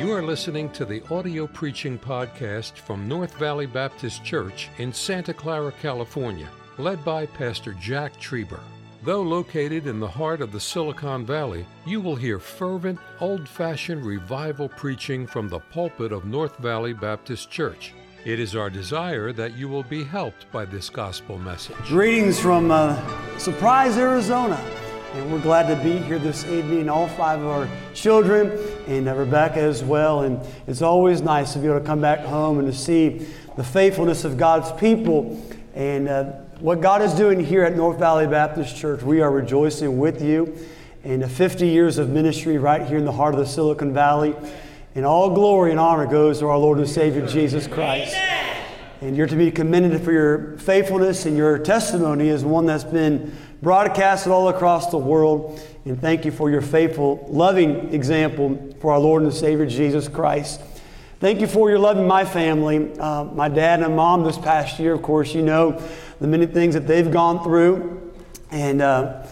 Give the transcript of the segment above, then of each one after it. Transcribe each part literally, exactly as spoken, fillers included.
You are listening to the audio preaching podcast from North Valley Baptist Church in Santa Clara, California, led by Pastor Jack Trieber. Though located in the heart of the Silicon Valley, you will hear fervent, old-fashioned revival preaching from the pulpit of North Valley Baptist Church. It is our desire that you will be helped by this gospel message. Greetings from uh, Surprise, Arizona. And we're glad to be here this evening, all five of our children and uh, Rebecca as well. And it's always nice to be able to come back home and to see the faithfulness of God's people and uh, what God is doing here at North Valley Baptist Church. We are rejoicing with you in fifty years of ministry right here in the heart of the Silicon Valley. And all glory and honor goes to our Lord and Savior, Jesus Christ. And you're to be commended for your faithfulness, and your testimony is one that's been broadcasted all across the world. And thank you for your faithful, loving example for our Lord and Savior, Jesus Christ. Thank you for your loving my family, uh, my dad and mom this past year. Of course, you know the many things that they've gone through, and uh,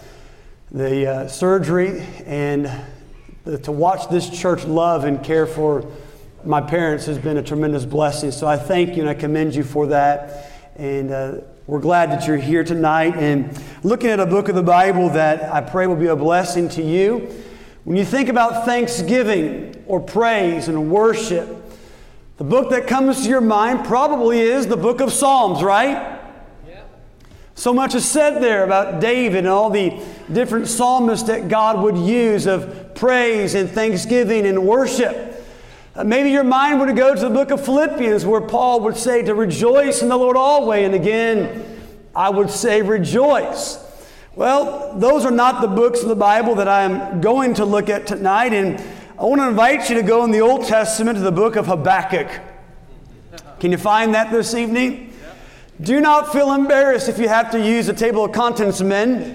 the uh, surgery, and the, to watch this church love and care for my parents has been a tremendous blessing. So I thank you and I commend you for that. And uh, we're glad that you're here tonight and looking at a book of the Bible that I pray will be a blessing to you. When you think about thanksgiving or praise and worship, the book that comes to your mind probably is the book of Psalms, right? Yeah. So much is said there about David and all the different psalmists that God would use of praise and thanksgiving and worship. Uh, maybe your mind would go to the book of Philippians, where Paul would say to rejoice in the Lord always. And again, I would say rejoice. Well, those are not the books of the Bible that I'm going to look at tonight. And I want to invite you to go in the Old Testament to the book of Habakkuk. Can you find that this evening? Do not feel embarrassed if you have to use the table of contents, men,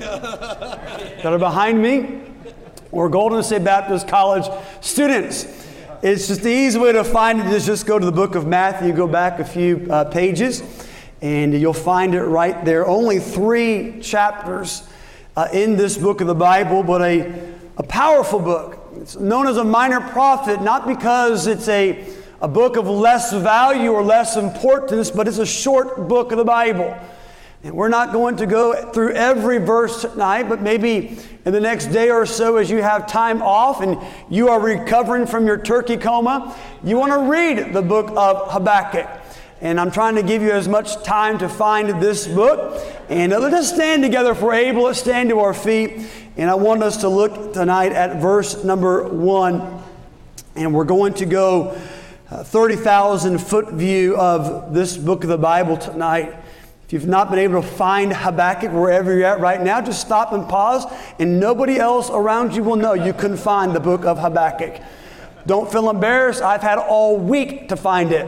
that are behind me, or Golden State Baptist College students. It's just the easy way to find it is just go to the book of Matthew, go back a few uh, pages, and you'll find it right there. Only three chapters uh, in this book of the Bible, but a, a powerful book. It's known as a minor prophet, not because it's a, a book of less value or less importance, but it's a short book of the Bible. And we're not going to go through every verse tonight, but maybe in the next day or so, as you have time off and you are recovering from your turkey coma, you want to read the book of Habakkuk. And I'm trying to give you as much time to find this book. And let us stand together if we're able. Let's stand to our feet. And I want us to look tonight at verse number one. And we're going to go a thirty thousand foot view of this book of the Bible tonight. If you've not been able to find Habakkuk wherever you're at right now, just stop and pause, and nobody else around you will know you couldn't find the book of Habakkuk. Don't feel embarrassed. I've had all week to find it.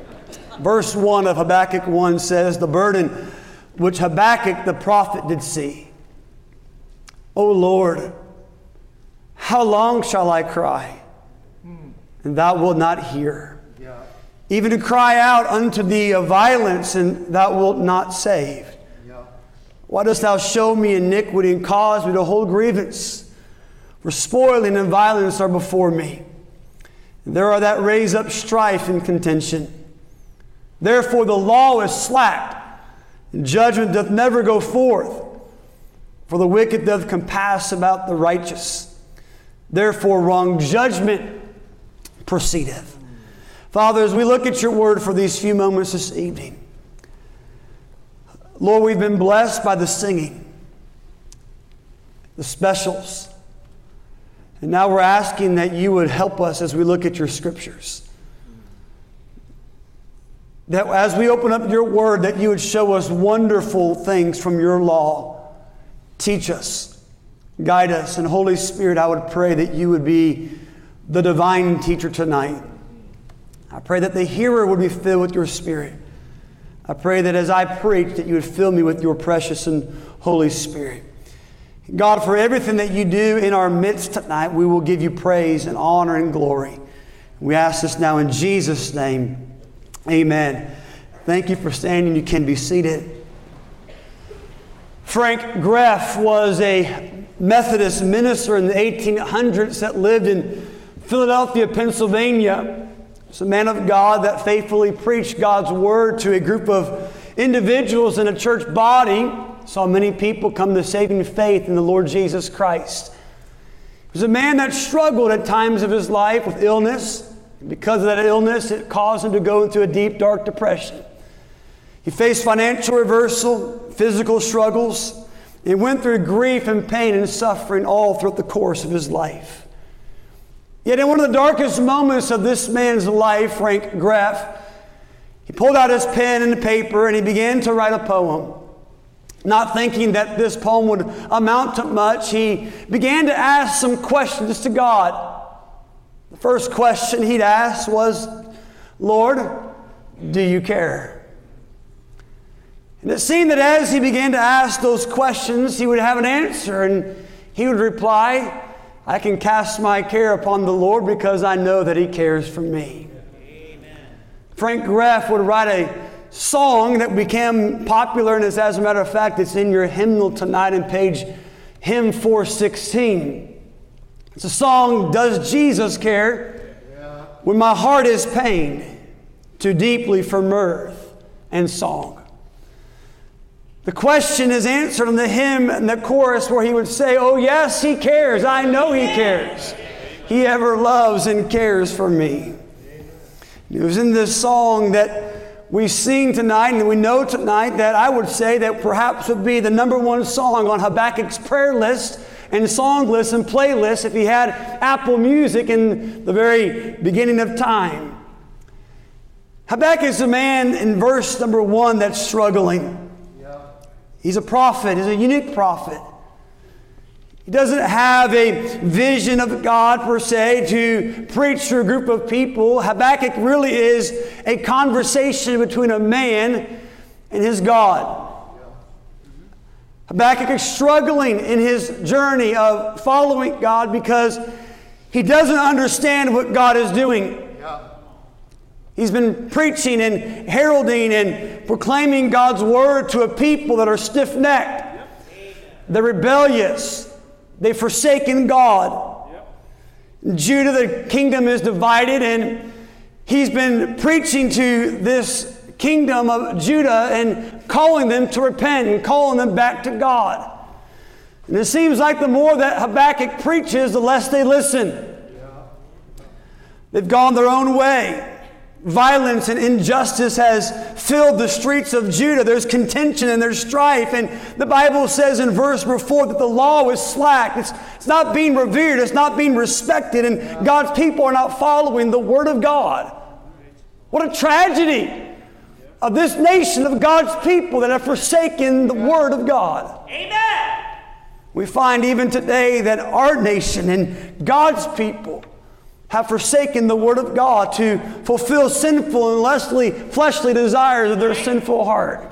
Verse one of Habakkuk one says, "The burden which Habakkuk the prophet did see. O Lord, how long shall I cry, and thou wilt not hear? Even to cry out unto thee of violence, and thou wilt not save. Yeah. Why dost thou show me iniquity and cause me to hold grievance? For spoiling and violence are before me. And there are that raise up strife and contention. Therefore the law is slack, and judgment doth never go forth. For the wicked doth compass about the righteous. Therefore wrong judgment proceedeth." Father, as we look at your word for these few moments this evening, Lord, we've been blessed by the singing, the specials. And now we're asking that you would help us as we look at your scriptures. That as we open up your word, that you would show us wonderful things from your law. Teach us, guide us, and Holy Spirit, I would pray that you would be the divine teacher tonight. I pray that the hearer would be filled with your Spirit. I pray that as I preach, that you would fill me with your precious and Holy Spirit. God, for everything that you do in our midst tonight, we will give you praise and honor and glory. We ask this now in Jesus' name. Amen. Thank you for standing. You can be seated. Frank Greff was a Methodist minister in the eighteen hundreds that lived in Philadelphia, Pennsylvania, it's a man of God that faithfully preached God's word to a group of individuals in a church body. Saw many people come to saving faith in the Lord Jesus Christ. He was a man that struggled at times of his life with illness. And because of that illness, it caused him to go into a deep, dark depression. He faced financial reversal, physical struggles, and went through grief and pain and suffering all throughout the course of his life. Yet in one of the darkest moments of this man's life, Frank Graff, he pulled out his pen and paper and he began to write a poem. Not thinking that this poem would amount to much, he began to ask some questions to God. The first question he'd ask was, Lord, do you care? And it seemed that as he began to ask those questions, he would have an answer, and he would reply, I can cast my care upon the Lord because I know that He cares for me. Amen. Frank Graff would write a song that became popular, and as, as a matter of fact, it's in your hymnal tonight on page hymn four sixteen. It's a song, Does Jesus Care? Yeah. When my heart is pained too deeply for mirth and song. The question is answered in the hymn and the chorus where he would say, oh yes, He cares. I know He cares. He ever loves and cares for me. It was in this song that we sing tonight, and we know tonight that I would say that perhaps would be the number one song on Habakkuk's prayer list and song list and playlist if he had Apple Music in the very beginning of time. Habakkuk is a man in verse number one that's struggling. He's a prophet. He's a unique prophet. He doesn't have a vision of God per se to preach to a group of people. Habakkuk really is a conversation between a man and his God. Habakkuk is struggling in his journey of following God because he doesn't understand what God is doing. He's been preaching and heralding and proclaiming God's word to a people that are stiff-necked. They're rebellious. They've forsaken God. In Judah, the kingdom is divided, and he's been preaching to this kingdom of Judah and calling them to repent and calling them back to God. And it seems like the more that Habakkuk preaches, the less they listen. They've gone their own way. Violence and injustice has filled the streets of Judah. There's contention and there's strife. And the Bible says in verse number four that the law is slack. It's, it's not being revered. It's not being respected. And God's people are not following the Word of God. What a tragedy of this nation of God's people that have forsaken the Word of God. Amen. We find even today that our nation and God's people have forsaken the Word of God to fulfill sinful and fleshly, fleshly desires of their sinful heart.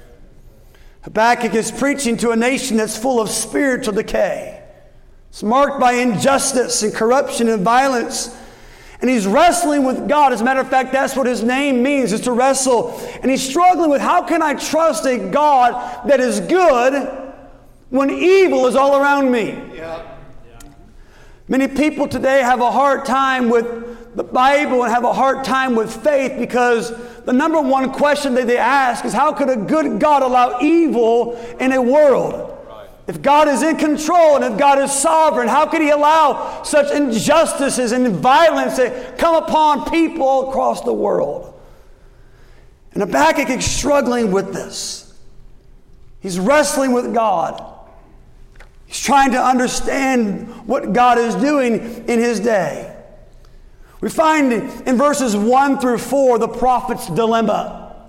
Habakkuk is preaching to a nation that's full of spiritual decay. It's marked by injustice and corruption and violence. And he's wrestling with God. As a matter of fact, that's what his name means, is to wrestle. And he's struggling with, how can I trust a God that is good when evil is all around me? Yeah. Many people today have a hard time with the Bible and have a hard time with faith because the number one question that they ask is, how could a good God allow evil in a world? Right. If God is in control and if God is sovereign, how could He allow such injustices and violence to come upon people all across the world? And Habakkuk is struggling with this. He's wrestling with God. He's trying to understand what God is doing in his day. We find in verses one through four the prophet's dilemma.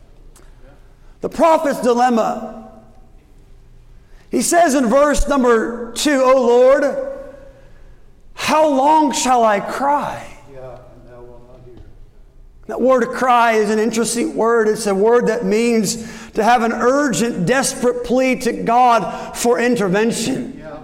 The prophet's dilemma. He says in verse number two, O Lord, how long shall I cry? That word cry is an interesting word. It's a word that means to have an urgent, desperate plea to God for intervention. Yeah.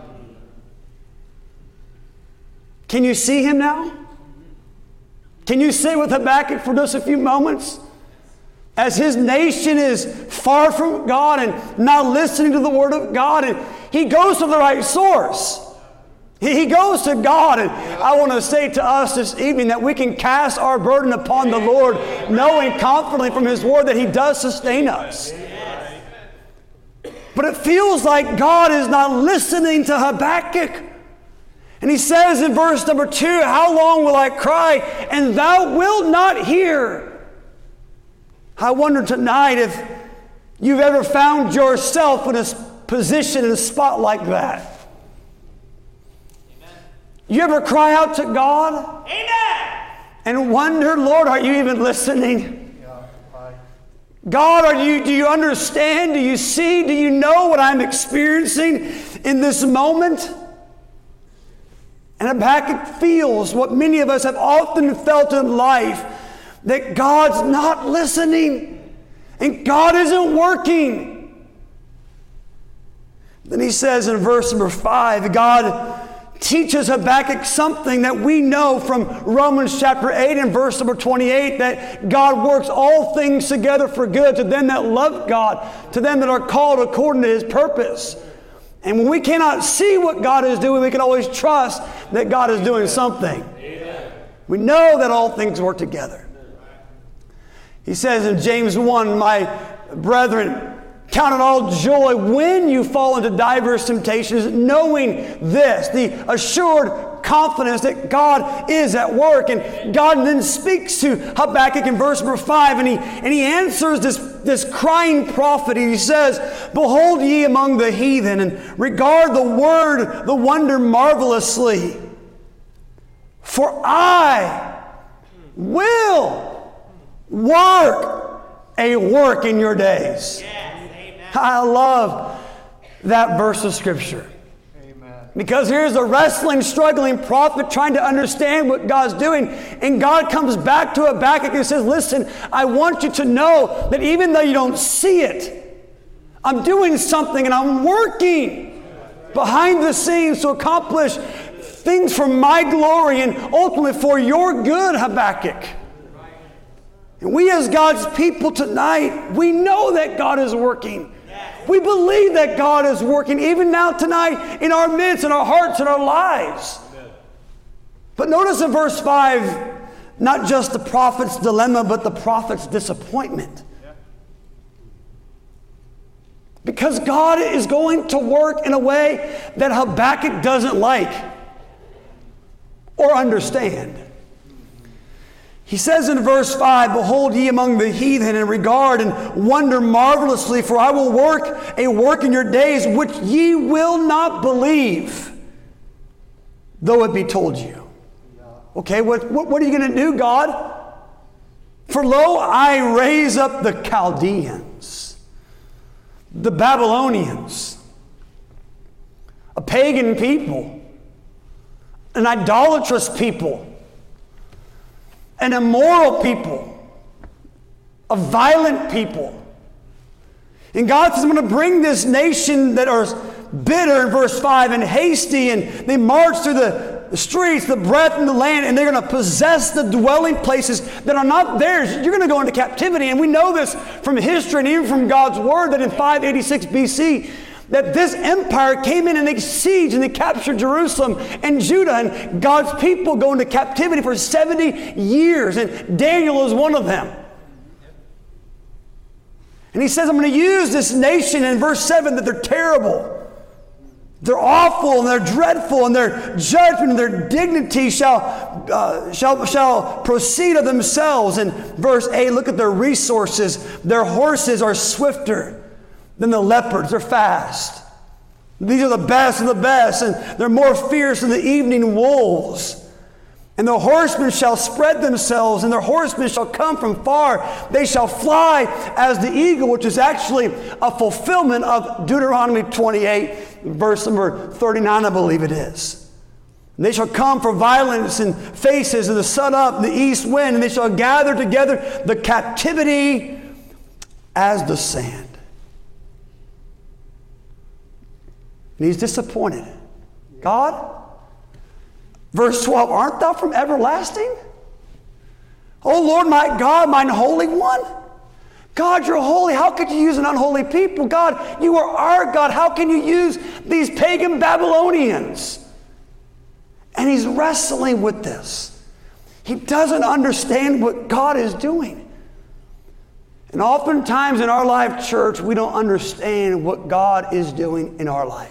Can you see him now? Can you sit with Habakkuk for just a few moments? As his nation is far from God and not listening to the Word of God, and he goes to the right source. He goes to God, and I want to say to us this evening that we can cast our burden upon the Lord, knowing confidently from His Word that He does sustain us. But it feels like God is not listening to Habakkuk. And he says in verse number two, how long will I cry, and thou wilt not hear? I wonder tonight if you've ever found yourself in a position, in a spot like that. You ever cry out to God? Amen. And wonder, Lord, are you even listening? God, are you, do you understand? Do you see? Do you know what I'm experiencing in this moment? And Habakkuk feels what many of us have often felt in life, that God's not listening and God isn't working. Then he says in verse number five, God teaches Habakkuk something that we know from Romans chapter eight and verse number twenty-eight, that God works all things together for good to them that love God, to them that are called according to His purpose. And when we cannot see what God is doing, we can always trust that God is doing something. Amen. We know that all things work together. He says in James one, my brethren, count it all joy when you fall into diverse temptations, knowing this, the assured confidence that God is at work. And God then speaks to Habakkuk in verse number five, and he, and he answers this, this crying prophet. He says, behold ye among the heathen, and regard the word, the wonder marvelously. For I will work a work in your days. I love that verse of Scripture. Amen. Because here's a wrestling, struggling prophet trying to understand what God's doing. And God comes back to Habakkuk and says, listen, I want you to know that even though you don't see it, I'm doing something and I'm working behind the scenes to accomplish things for my glory and ultimately for your good, Habakkuk. And we as God's people tonight, we know that God is working. We believe that God is working even now tonight in our midst, in our hearts, in our lives. But notice in verse five, not just the prophet's dilemma, but the prophet's disappointment. Because God is going to work in a way that Habakkuk doesn't like or understand. He says in verse five, behold ye among the heathen, and regard and wonder marvelously, for I will work a work in your days which ye will not believe, though it be told you. Okay, what, what, what are you going to do, God? For lo, I raise up the Chaldeans, the Babylonians, a pagan people, an idolatrous people, an immoral people, a violent people. And God says, I'm going to bring this nation that are bitter in verse five and hasty, and they march through the, the streets, the breadth and the land, and they're going to possess the dwelling places that are not theirs. You're going to go into captivity. And we know this from history and even from God's word that in five eighty-six B C, that this empire came in and they sieged and they captured Jerusalem and Judah, and God's people go into captivity for seventy years, and Daniel is one of them. And he says, I'm going to use this nation in verse seven that they're terrible. They're awful and they're dreadful, and their judgment and their dignity shall, uh, shall, shall proceed of themselves. In verse eight, look at their resources. Their horses are swifter than the leopards. They're fast. These are the best of the best, and they're more fierce than the evening wolves. And the horsemen shall spread themselves, and their horsemen shall come from far. They shall fly as the eagle, which is actually a fulfillment of Deuteronomy twenty-eight, verse number thirty-nine, I believe it is. And they shall come for violence and faces, and the sun up, and the east wind, and they shall gather together the captivity as the sand. And he's disappointed. God, verse twelve, art thou from everlasting? Oh Lord, my God, mine Holy One. God, you're holy. How could you use an unholy people? God, you are our God. How can you use these pagan Babylonians? And he's wrestling with this. He doesn't understand what God is doing. And oftentimes in our life, church, we don't understand what God is doing in our life.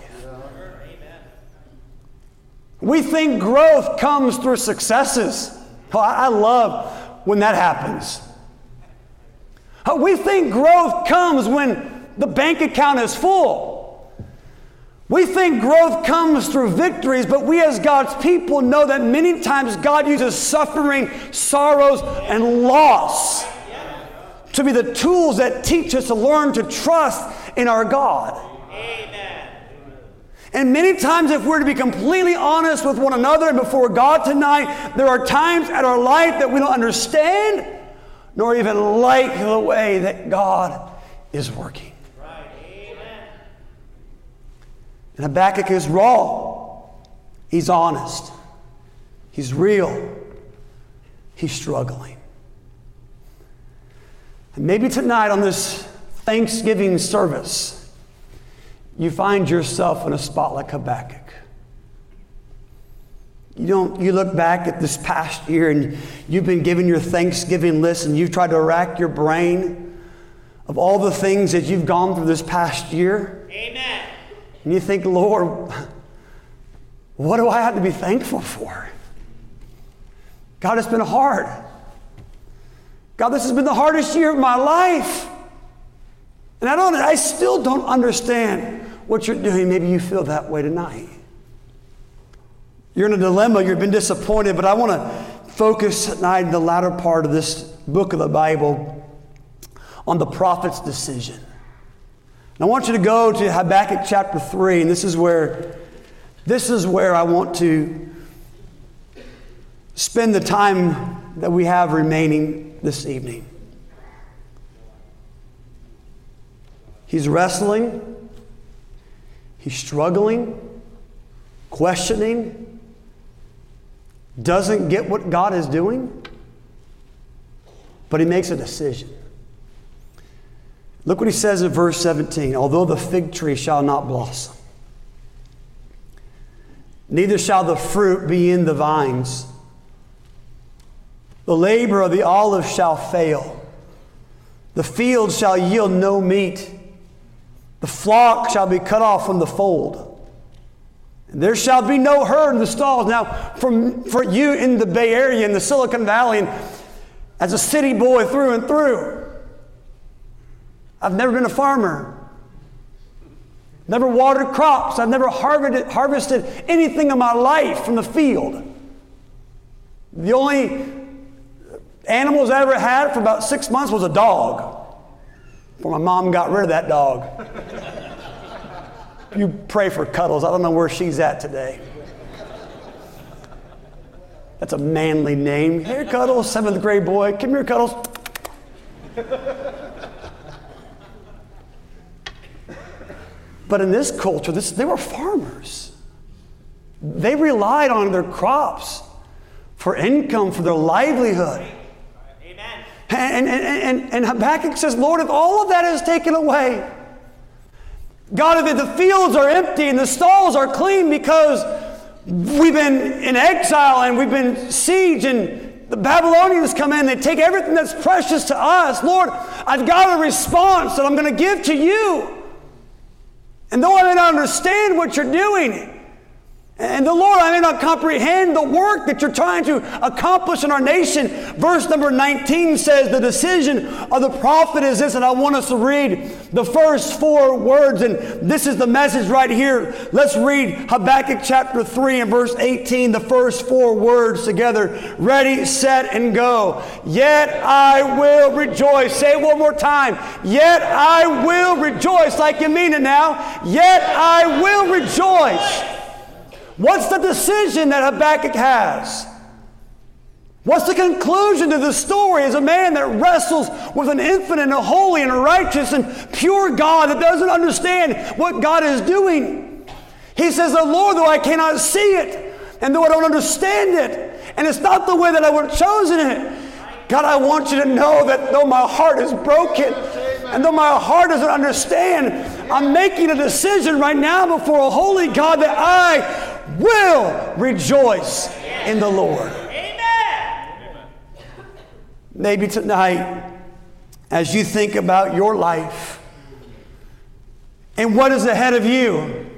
We think growth comes through successes. Oh, I love when that happens. We think growth comes when the bank account is full. We think growth comes through victories, but we as God's people know that many times God uses suffering, sorrows, and loss to be the tools that teach us to learn to trust in our God. Amen. And many times, if we're to be completely honest with one another and before God tonight, there are times at our life that we don't understand nor even like the way that God is working. And Habakkuk is raw. He's honest. He's real. He's struggling. And maybe tonight on this Thanksgiving service, you find yourself in a spot like Habakkuk. You don't, you look back at this past year and you've been given your Thanksgiving list and you've tried to rack your brain of all the things that you've gone through this past year. Amen. And you think, Lord, what do I have to be thankful for? God, it's been hard. God, this has been the hardest year of my life. And I don't, I still don't understand what you're doing. Maybe you feel that way tonight. You're in a dilemma, you've been disappointed, but I want to focus tonight in the latter part of this book of the Bible on the prophet's decision. And I want you to go to Habakkuk chapter three, and this is where this is where I want to spend the time that we have remaining this evening. He's wrestling, he's struggling, questioning, doesn't get what God is doing, but he makes a decision. Look what he says in verse seventeen. Although the fig tree shall not blossom, neither shall the fruit be in the vines, the labor of the olive shall fail, the field shall yield no meat, the flock shall be cut off from the fold, and there shall be no herd in the stalls. Now, from, for you in the Bay Area, in the Silicon Valley, and as a city boy through and through, I've never been a farmer. Never watered crops. I've never harvested, harvested anything in my life from the field. The only animals I ever had for about six months was a dog. Before my mom got rid of that dog. You pray for Cuddles. I don't know where she's at today. That's a manly name. Here, Cuddles, seventh grade boy. Come here, Cuddles. But in this culture, this, they were farmers. They relied on their crops for income, for their livelihood. Amen. And, and, and, and Habakkuk says, Lord, if all of that is taken away, God, if the fields are empty and the stalls are clean because we've been in exile and we've been sieged and the Babylonians come in, they take everything that's precious to us. Lord, I've got a response that I'm going to give to you. And though I may not understand what you're doing, and the Lord, I may not comprehend the work that you're trying to accomplish in our nation. Verse number nineteen says the decision of the prophet is this, and I want us to read the first four words, and this is the message right here. Let's read Habakkuk chapter three and verse eighteen, the first four words together. Ready, set, and go. Yet I will rejoice. Say it one more time. Yet I will rejoice, like you mean it now. Yet I will rejoice. What's the decision that Habakkuk has? What's the conclusion to the story as a man that wrestles with an infinite and a holy and a righteous and pure God that doesn't understand what God is doing? He says, "The Lord, though I cannot see it, and though I don't understand it, and it's not the way that I would have chosen it, God, I want you to know that though my heart is broken, and though my heart doesn't understand, I'm making a decision right now before a holy God that I will rejoice in the Lord. Maybe tonight, as you think about your life and what is ahead of you,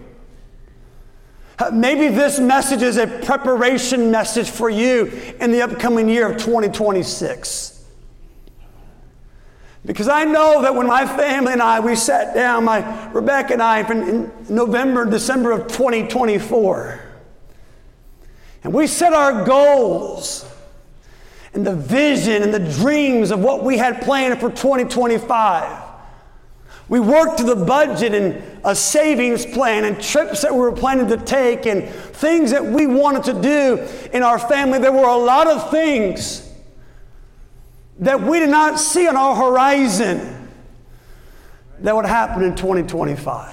maybe this message is a preparation message for you in the upcoming year of twenty twenty-six. Because I know that when my family and I, we sat down, my Rebecca and I, in November, December of twenty twenty-four, and we set our goals and the vision and the dreams of what we had planned for twenty twenty-five. We worked to the budget and a savings plan and trips that we were planning to take and things that we wanted to do in our family. There were a lot of things that we did not see on our horizon that would happen in twenty twenty-five.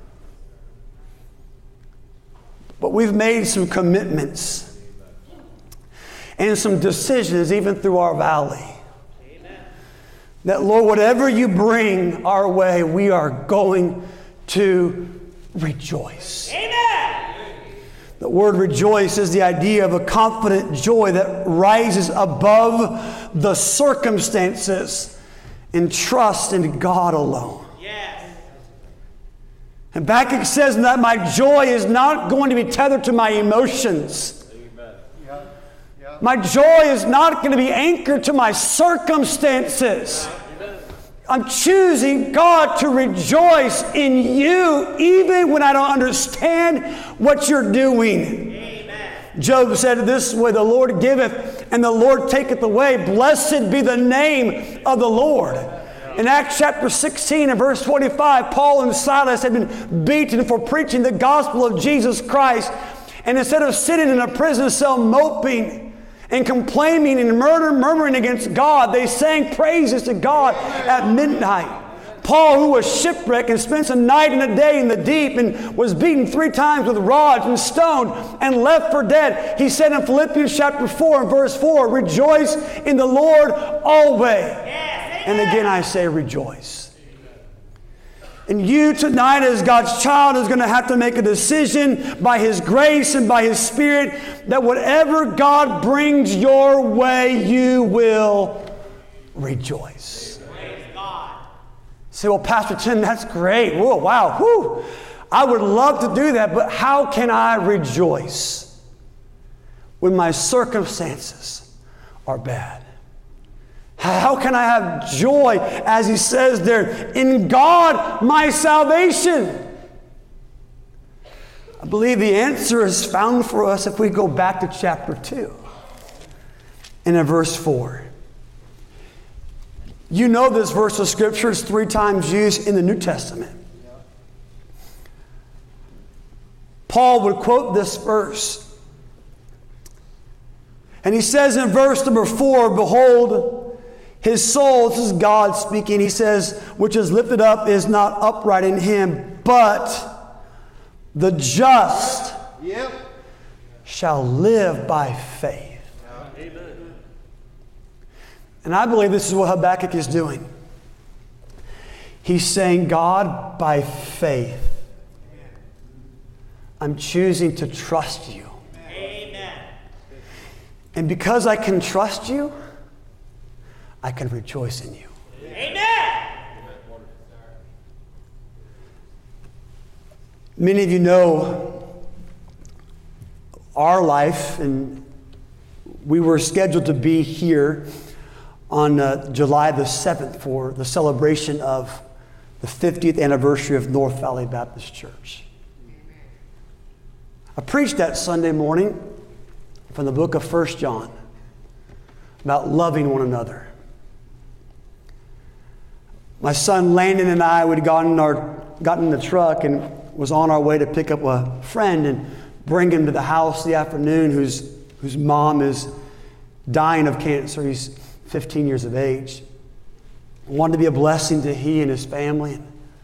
But we've made some commitments and some decisions even through our valley. Amen. That, Lord, whatever you bring our way, we are going to rejoice. Amen. The word rejoice is the idea of a confident joy that rises above the circumstances and trust in God alone. Yes. And Habakkuk says that my joy is not going to be tethered to my emotions. My joy is not going to be anchored to my circumstances. I'm choosing, God, to rejoice in you even when I don't understand what you're doing. Amen. Job said it this way, the Lord giveth and the Lord taketh away. Blessed be the name of the Lord. In Acts chapter sixteen and verse twenty-five, Paul and Silas had been beaten for preaching the gospel of Jesus Christ. And instead of sitting in a prison cell moping and complaining and murder, murmuring against God, they sang praises to God at midnight. Paul, who was shipwrecked and spent a night and a day in the deep and was beaten three times with rods and stoned and left for dead, he said in Philippians chapter four and verse four, rejoice in the Lord always. And again I say rejoice. And you tonight as God's child is going to have to make a decision by His grace and by His Spirit that whatever God brings your way, you will rejoice. Praise God. Say, well, Pastor Tim, that's great. Whoa, wow. Whew. I would love to do that, but how can I rejoice when my circumstances are bad? How can I have joy, as he says there, in God, my salvation? I believe the answer is found for us if we go back to chapter two and in verse four. You know this verse of Scripture is three times used in the New Testament. Paul would quote this verse. And he says in verse number four, behold, his soul, this is God speaking, he says, which is lifted up is not upright in him, but the just yep. shall live by faith. Amen. And I believe this is what Habakkuk is doing. He's saying, God, by faith, I'm choosing to trust you. Amen. And because I can trust you, I can rejoice in you. Amen. Many of you know our life, and we were scheduled to be here on uh, July the seventh for the celebration of the fiftieth anniversary of North Valley Baptist Church. I preached that Sunday morning from the book of First John about loving one another. My son Landon and I would gotten our gotten in the truck and was on our way to pick up a friend and bring him to the house the afternoon whose whose mom is dying of cancer. He's fifteen years of age. I wanted to be a blessing to he and his family.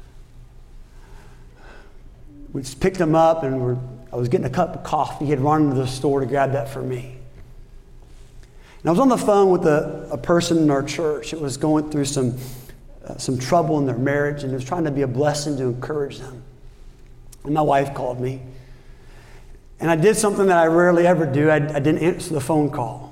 We just picked him up and we're, I was getting a cup of coffee. He had run into the store to grab that for me. And I was on the phone with a, a person in our church that was going through some Uh, some trouble in their marriage, and was trying to be a blessing to encourage them. And my wife called me. And I did something that I rarely ever do. I, I didn't answer the phone call.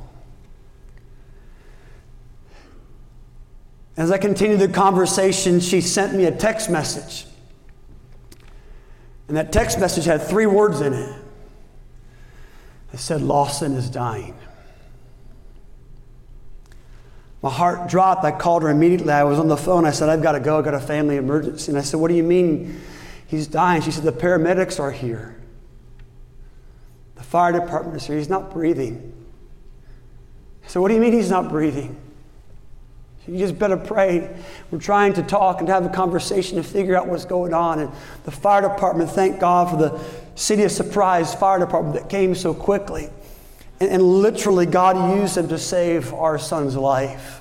As I continued the conversation, she sent me a text message. And that text message had three words in it. It said, Lawson is dying. My heart dropped. I called her immediately. I was on the phone. I said, I've got to go. I've got a family emergency. And I said, what do you mean he's dying? She said, the paramedics are here. The fire department is here. He's not breathing. I said, what do you mean he's not breathing? You just better pray. We're trying to talk and to have a conversation to figure out what's going on. And the fire department, thank God for the City of Surprise fire department that came so quickly. And, and literally, God used them to save our son's life.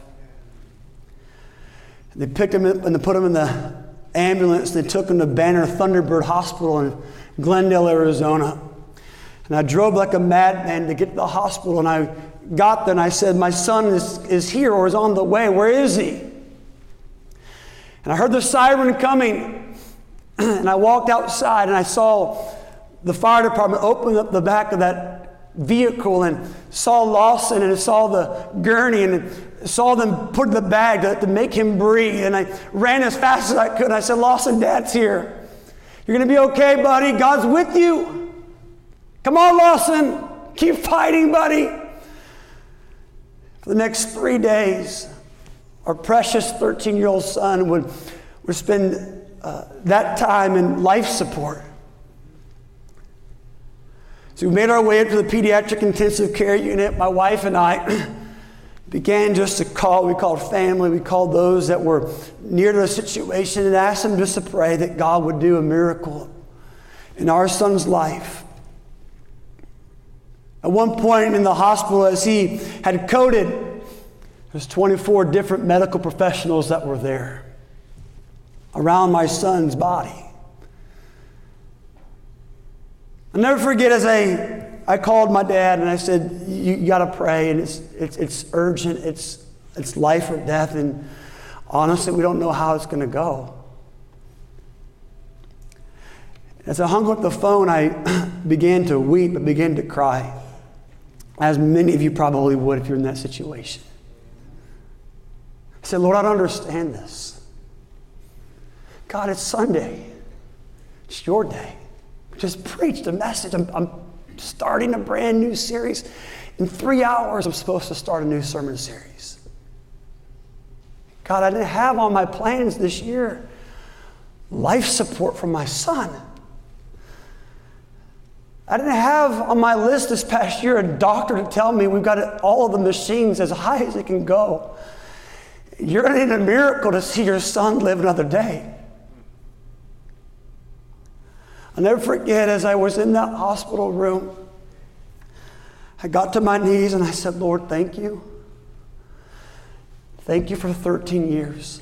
They picked him up and they put him in the ambulance. They took him to Banner Thunderbird Hospital in Glendale, Arizona. And I drove like a madman to get to the hospital. And I got there and I said, my son is, is here or is on the way. Where is he? And I heard the siren coming. And I walked outside and I saw the fire department open up the back of that vehicle and saw Lawson and saw the gurney and saw them put the bag to, to make him breathe. And I ran as fast as I could. And I said, Lawson, Dad's here. You're going to be okay, buddy. God's with you. Come on, Lawson. Keep fighting, buddy. For the next three days, our precious thirteen-year-old son would, would spend uh, that time in life support. So we made our way up to the pediatric intensive care unit. My wife and I began just to call. We called family. We called those that were near to the situation and asked them just to pray that God would do a miracle in our son's life. At one point in the hospital, as he had coded, there's twenty-four different medical professionals that were there around my son's body. I'll never forget as I, I called my dad and I said, you, you got to pray, and it's, it's, it's urgent, it's, it's life or death, and honestly, we don't know how it's going to go. As I hung up the phone, I began to weep, I began to cry, as many of you probably would if you're in that situation. I said, Lord, I don't understand this. God, it's Sunday. It's your day. Just preached a message. I'm, I'm starting a brand new series. In three hours, I'm supposed to start a new sermon series. God, I didn't have on my plans this year life support for my son. I didn't have on my list this past year a doctor to tell me we've got all of the machines as high as it can go. You're going to need a miracle to see your son live another day. I'll never forget, as I was in that hospital room, I got to my knees and I said, Lord, thank you. Thank you for thirteen years.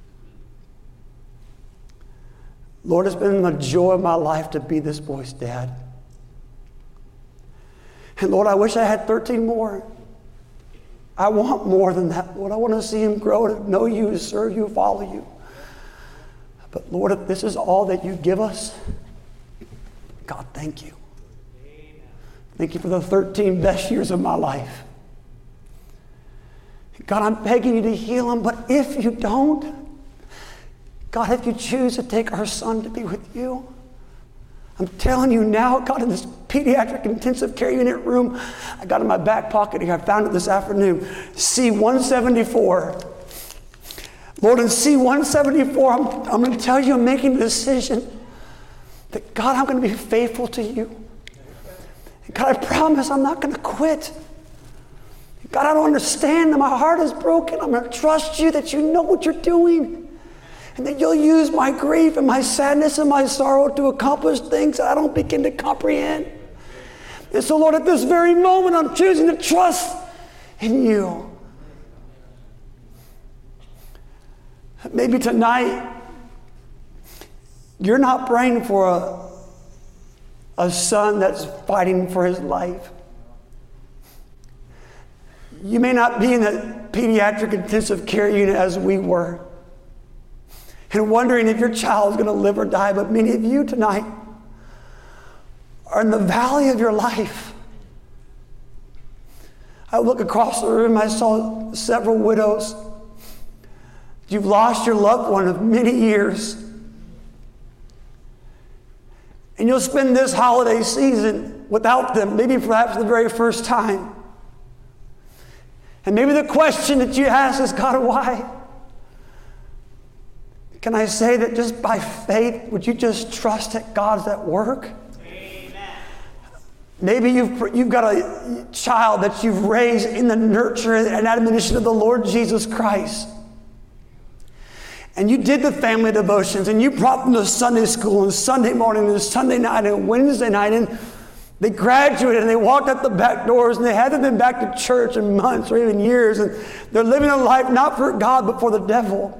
Lord, it's been the joy of my life to be this boy's dad. And Lord, I wish I had thirteen more. I want more than that, Lord. I want to see him grow to know you, to serve you, follow you. But Lord, if this is all that you give us, God, thank you. Amen. Thank you for the thirteen best years of my life. God, I'm begging you to heal him, but if you don't, God, if you choose to take our son to be with you, I'm telling you now, God, in this pediatric intensive care unit room, I got in my back pocket here, I found it this afternoon, C one seventy-four. Lord, in C one seventy-four, I'm, I'm going to tell you I'm making a decision that, God, I'm going to be faithful to you. And God, I promise I'm not going to quit. God, I don't understand. My heart is broken. I'm going to trust you that you know what you're doing. And that you'll use my grief and my sadness and my sorrow to accomplish things that I don't begin to comprehend. And so, Lord, at this very moment, I'm choosing to trust in you. Maybe tonight, you're not praying for a, a son that's fighting for his life. You may not be in the pediatric intensive care unit as we were, and wondering if your child is going to live or die, but many of you tonight are in the valley of your life. I look across the room, I saw several widows. You've lost your loved one of many years. And you'll spend this holiday season without them, maybe perhaps the very first time. And maybe the question that you ask is, God, why? Can I say that just by faith, would you just trust that God's at work? Amen. Maybe you've, you've got a child that you've raised in the nurture and admonition of the Lord Jesus Christ. And you did the family devotions, and you brought them to Sunday school and Sunday morning and Sunday night and Wednesday night, and they graduated and they walked out the back doors and they hadn't been back to church in months or even years, and they're living a life not for God but for the devil.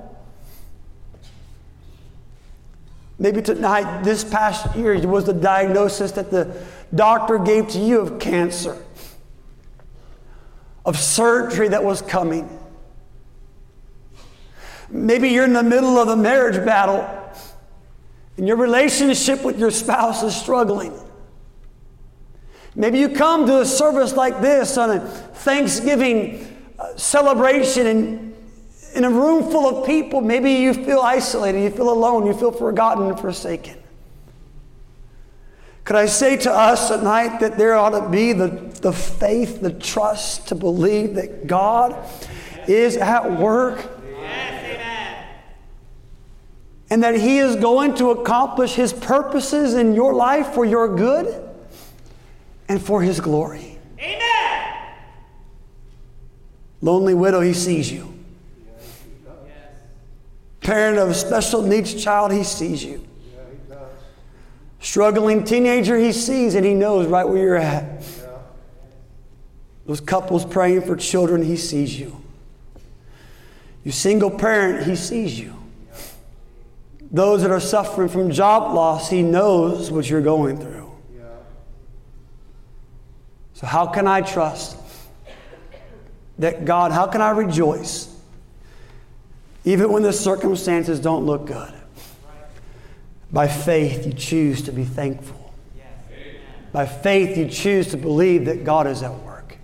Maybe tonight, this past year, was the diagnosis that the doctor gave to you of cancer, of surgery that was coming. Maybe you're in the middle of a marriage battle and your relationship with your spouse is struggling. Maybe you come to a service like this on a Thanksgiving celebration and in a room full of people, maybe you feel isolated, you feel alone, you feel forgotten and forsaken. Could I say to us tonight that there ought to be the, the faith, the trust to believe that God is at work? Yes, amen. And that He is going to accomplish His purposes in your life for your good and for His glory. Amen. Lonely widow, He sees you. Parent of a special needs child, He sees you. Yeah, He does. Struggling teenager, He sees and He knows right where you're at. Yeah. Those couples praying for children, He sees you. You single parent, He sees you. Yeah. Those that are suffering from job loss, He knows what you're going through. Yeah. So how can I trust that God, how can I rejoice even when the circumstances don't look good? By faith, you choose to be thankful. By faith, you choose to believe that God is at work.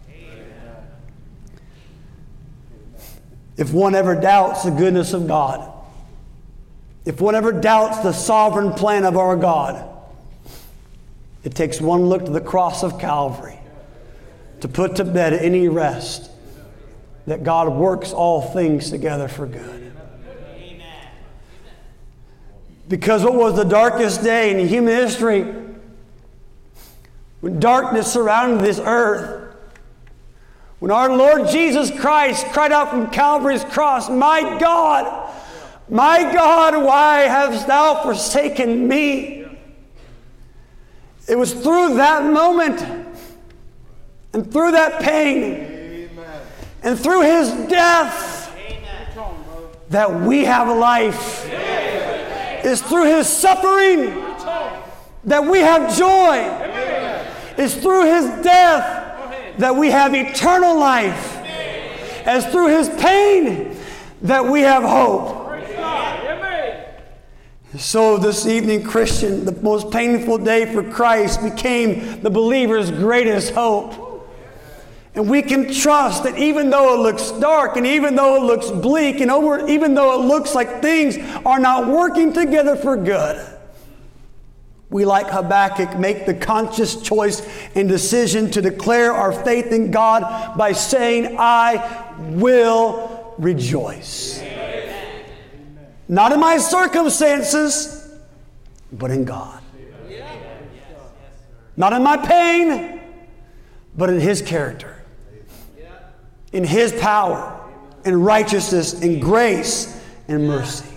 If one ever doubts the goodness of God, if one ever doubts the sovereign plan of our God, it takes one look to the cross of Calvary to put to bed any rest that God works all things together for good. Because what was the darkest day in human history, when darkness surrounded this earth, when our Lord Jesus Christ cried out from Calvary's cross, "My God, my God, why hast thou forsaken me?" It was through that moment and through that pain Amen. And through His death Amen. That we have life. Amen. It's through His suffering that we have joy. Amen. It's through His death that we have eternal life. It's through His pain that we have hope. Amen. So this evening, Christian, the most painful day for Christ became the believer's greatest hope. And we can trust that even though it looks dark and even though it looks bleak and over, even though it looks like things are not working together for good, we, like Habakkuk, make the conscious choice and decision to declare our faith in God by saying, "I will rejoice." Amen. Not in my circumstances, but in God. Not in my pain, but in His character. In His power, in righteousness, in grace, and mercy.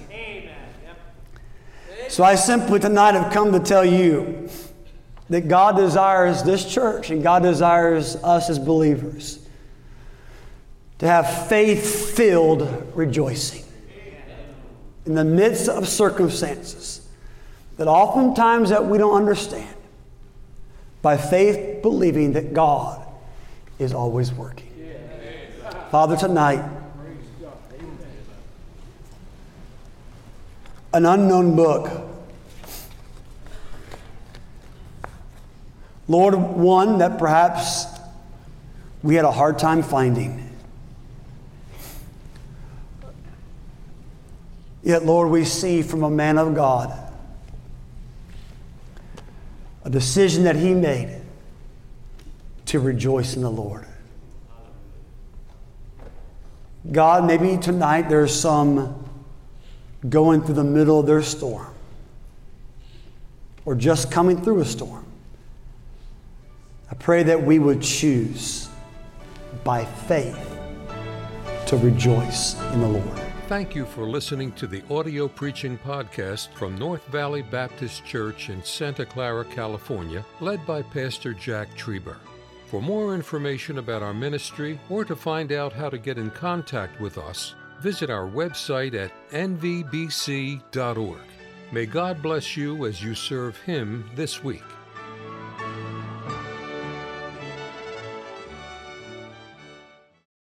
So I simply tonight have come to tell you that God desires this church and God desires us as believers to have faith-filled rejoicing in the midst of circumstances that oftentimes that we don't understand, by faith believing that God is always working. Father, tonight, an unknown book Lord, one that perhaps we had a hard time finding. Yet, Lord, we see from a man of God a decision that he made to rejoice in the Lord. God, maybe tonight there's some going through the middle of their storm or just coming through a storm. I pray that we would choose by faith to rejoice in the Lord. Thank you for listening to the audio preaching podcast from North Valley Baptist Church in Santa Clara, California, led by Pastor Jack Trieber. For more information about our ministry or to find out how to get in contact with us, visit our website at n v b c dot org. May God bless you as you serve Him this week.